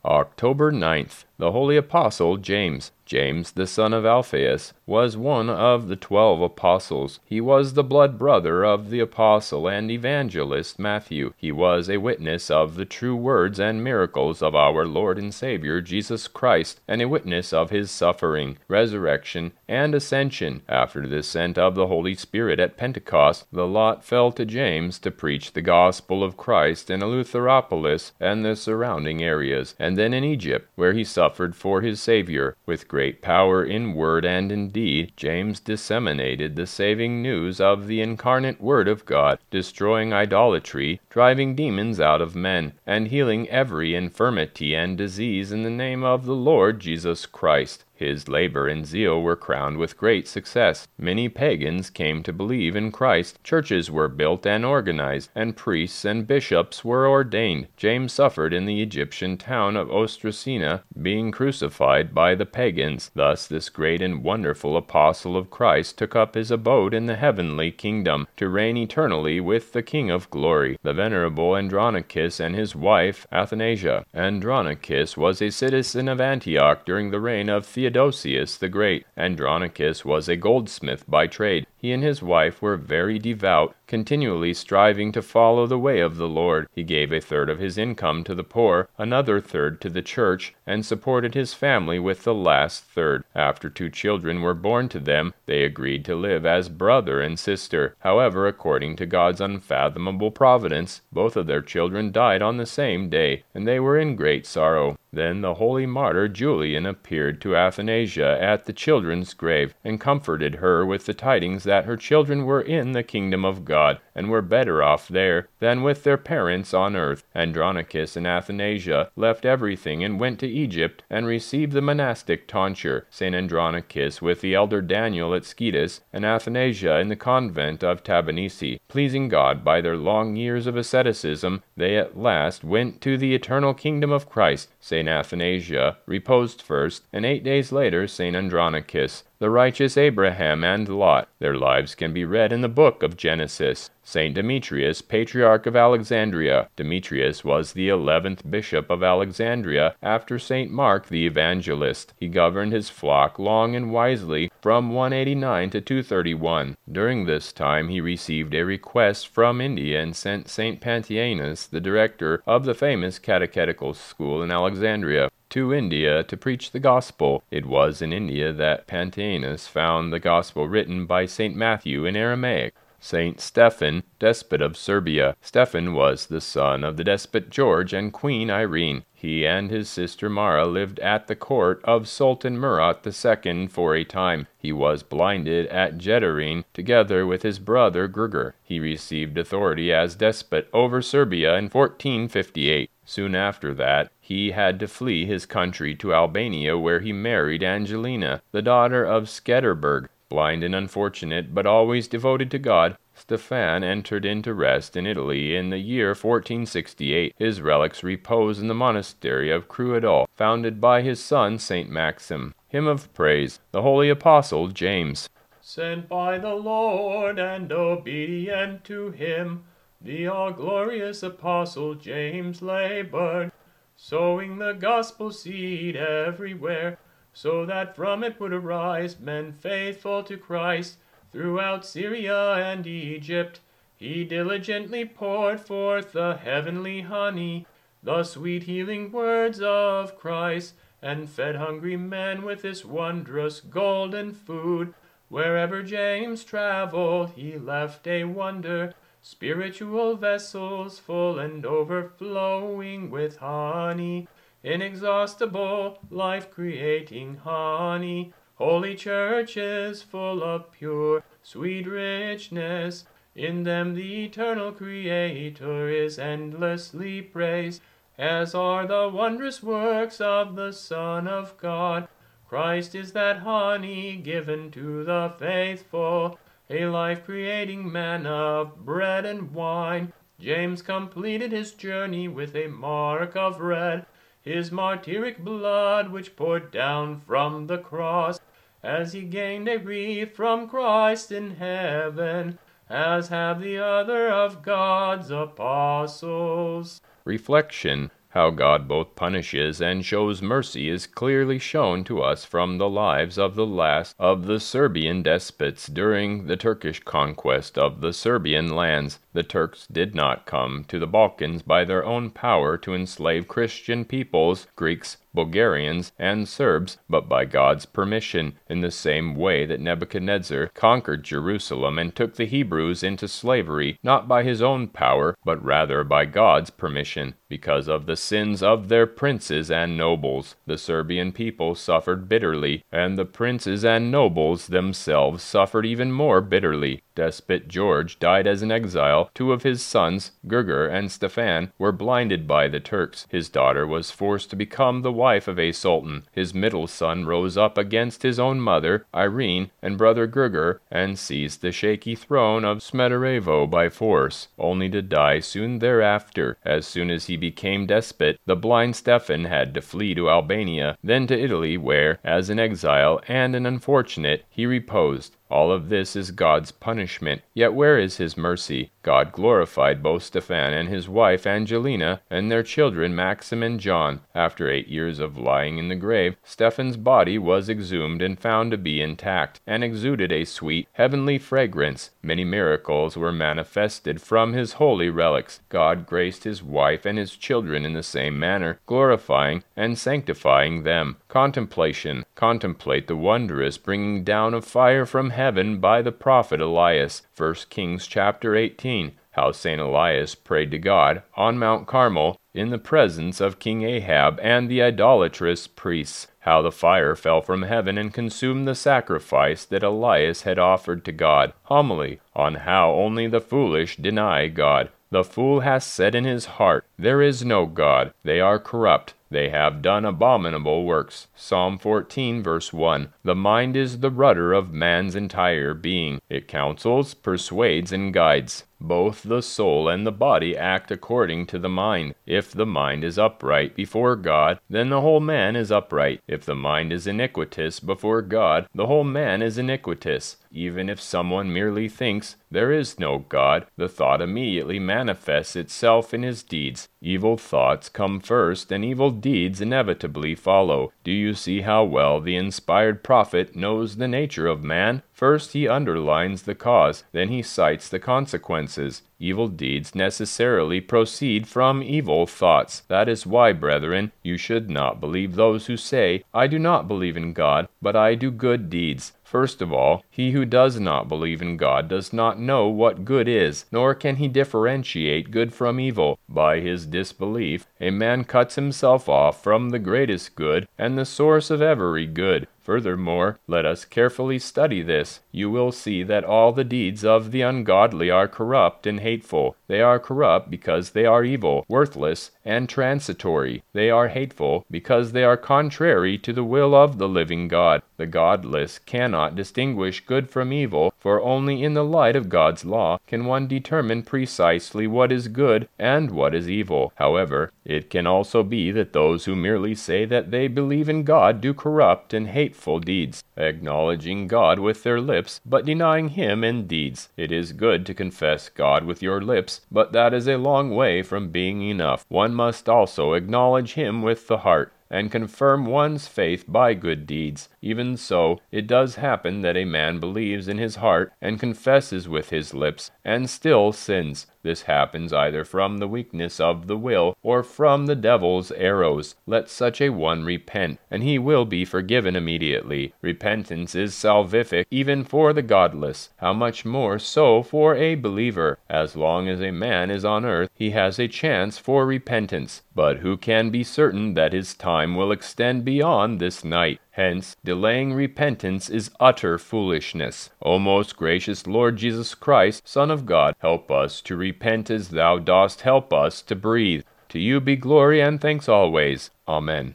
October 9th, the Holy Apostle James. James, the son of Alphaeus, was one of the 12 apostles. He was the blood brother of the apostle and evangelist Matthew. He was a witness of the true words and miracles of our Lord and Savior Jesus Christ, and a witness of his suffering, resurrection, and ascension. After the descent of the Holy Spirit at Pentecost, the lot fell to James to preach the gospel of Christ in Eleutheropolis and the surrounding areas, and then in Egypt, where he suffered for his Savior. With great power in word and in deed, James disseminated the saving news of the incarnate Word of God, destroying idolatry, driving demons out of men, and healing every infirmity and disease in the name of the Lord Jesus Christ. His labor and zeal were crowned with great success. Many pagans came to believe in Christ. Churches were built and organized, and priests and bishops were ordained. James suffered in the Egyptian town of Ostracina, being crucified by the pagans. Thus this great and wonderful apostle of Christ took up his abode in the heavenly kingdom, to reign eternally with the King of glory. The venerable Andronicus and his wife Athanasia. Andronicus was a citizen of Antioch during the reign of Theodosius the Great. Andronicus was a goldsmith by trade. He and his wife were very devout, continually striving to follow the way of the Lord. He gave a third of his income to the poor, another third to the church, and supported his family with the last third. After 2 children were born to them, they agreed to live as brother and sister. However, according to God's unfathomable providence, both of their children died on the same day, and they were in great sorrow. Then the holy martyr Julian appeared to Athanasia at the children's grave, and comforted her with the tidings that her children were in the kingdom of God, and were better off there than with their parents on earth. Andronicus and Athanasia left everything and went to Egypt, and received the monastic tonsure. St. Andronicus with the elder Daniel at Scetis, and Athanasia in the convent of Tabanisi. Pleasing God by their long years of asceticism, they at last went to the eternal kingdom of Christ. St. Athanasia reposed first, and 8 days later St. Andronicus. The righteous Abraham and Lot. Their lives can be read in the book of Genesis. St. Demetrius, Patriarch of Alexandria. Demetrius was the 11th bishop of Alexandria after St. Mark the Evangelist. He governed his flock long and wisely from 189 to 231. During this time he received a request from India and sent St. Pantaenus, the director of the famous catechetical school in Alexandria, to India to preach the gospel. It was in India that Pantaenus found the gospel written by St. Matthew in Aramaic. St. Stephen, despot of Serbia. Stephen was the son of the despot George and Queen Irene. He and his sister Mara lived at the court of Sultan Murat II for a time. He was blinded at Jeterin together with his brother Grigor. He received authority as despot over Serbia in 1458. Soon after that, he had to flee his country to Albania, where he married Angelina, the daughter of Skederberg. Blind and unfortunate, but always devoted to God, Stephan entered into rest in Italy in the year 1468. His relics repose in the monastery of Cruadol, founded by his son St. Maxim. Hymn of Praise, the Holy Apostle James. Sent by the Lord and obedient to him, the all-glorious Apostle James labored, sowing the gospel seed everywhere, so that from it would arise men faithful to Christ. Throughout Syria and Egypt he diligently poured forth the heavenly honey, the sweet healing words of Christ, and fed hungry men with this wondrous golden food. Wherever James traveled, he left a wonder, spiritual vessels full and overflowing with honey, inexhaustible, life-creating honey, holy churches full of pure, sweet richness. In them the eternal Creator is endlessly praised, as are the wondrous works of the Son of God. Christ is that honey given to the faithful, a life-creating manna of bread and wine. James completed his journey with a mark of red, his martyric blood which poured down from the cross, as he gained a wreath from Christ in heaven, as have the other of God's apostles. Reflection. How God both punishes and shows mercy is clearly shown to us from the lives of the last of the Serbian despots during the Turkish conquest of the Serbian lands. The Turks did not come to the Balkans by their own power to enslave Christian peoples, Greeks, Bulgarians, and Serbs, but by God's permission, in the same way that Nebuchadnezzar conquered Jerusalem and took the Hebrews into slavery, not by his own power, but rather by God's permission. Because of the sins of their princes and nobles, the Serbian people suffered bitterly, and the princes and nobles themselves suffered even more bitterly. Despot George died as an exile. 2 of his sons, Grgur and Stefan, were blinded by the Turks. His daughter was forced to become the wife of a sultan. His middle son rose up against his own mother, Irene, and brother Grgur, and seized the shaky throne of Smederevo by force, only to die soon thereafter. As soon as he became despot, the blind Stefan had to flee to Albania, then to Italy, where, as an exile and an unfortunate, he reposed. All of this is God's punishment. Yet where is his mercy? God glorified both Stefan and his wife Angelina and their children Maxim and John. After 8 years of lying in the grave, Stefan's body was exhumed and found to be intact, and exuded a sweet, heavenly fragrance. Many miracles were manifested from his holy relics. God graced his wife and his children in the same manner, glorifying and sanctifying them. Contemplation. Contemplate the wondrous bringing down of fire from heaven by the prophet Elias. 1 Kings chapter 18. How St. Elias prayed to God on Mount Carmel in the presence of King Ahab and the idolatrous priests. How the fire fell from heaven and consumed the sacrifice that Elias had offered to God. Homily on how only the foolish deny God. The fool has said in his heart, "There is no God. They are corrupt. They have done abominable works." Psalm 14, verse 1. The mind is the rudder of man's entire being. It counsels, persuades, and guides. Both the soul and the body act according to the mind. If the mind is upright before God, then the whole man is upright. If the mind is iniquitous before God, the whole man is iniquitous. Even if someone merely thinks there is no God, the thought immediately manifests itself in his deeds. Evil thoughts come first, and evil deeds inevitably follow. Do you see how well the inspired prophet knows the nature of man? First he underlines the cause, then he cites the consequences. Evil deeds necessarily proceed from evil thoughts. That is why, brethren, you should not believe those who say, "I do not believe in God, but I do good deeds." First of all, he who does not believe in God does not know what good is, nor can he differentiate good from evil. By his disbelief, a man cuts himself off from the greatest good and the source of every good. Furthermore, let us carefully study this. You will see that all the deeds of the ungodly are corrupt and hateful. They are corrupt because they are evil, worthless, and transitory. They are hateful because they are contrary to the will of the living God. The godless cannot distinguish good from evil, for only in the light of God's law can one determine precisely what is good and what is evil. However, it can also be that those who merely say that they believe in God do corrupt and hateful deeds, acknowledging God with their lips, but denying him in deeds. It is good to confess God with your lips, but that is a long way from being enough. One must also acknowledge him with the heart, and confirm one's faith by good deeds. Even so, it does happen that a man believes in his heart and confesses with his lips, and still sins. This happens either from the weakness of the will or from the devil's arrows. Let such a one repent, and he will be forgiven immediately. Repentance is salvific even for the godless. How much more so for a believer? As long as a man is on earth, he has a chance for repentance. But who can be certain that his time will extend beyond this night? Hence, delaying repentance is utter foolishness. O most gracious Lord Jesus Christ, Son of God, help us to repent as thou dost help us to breathe. To you be glory and thanks always. Amen.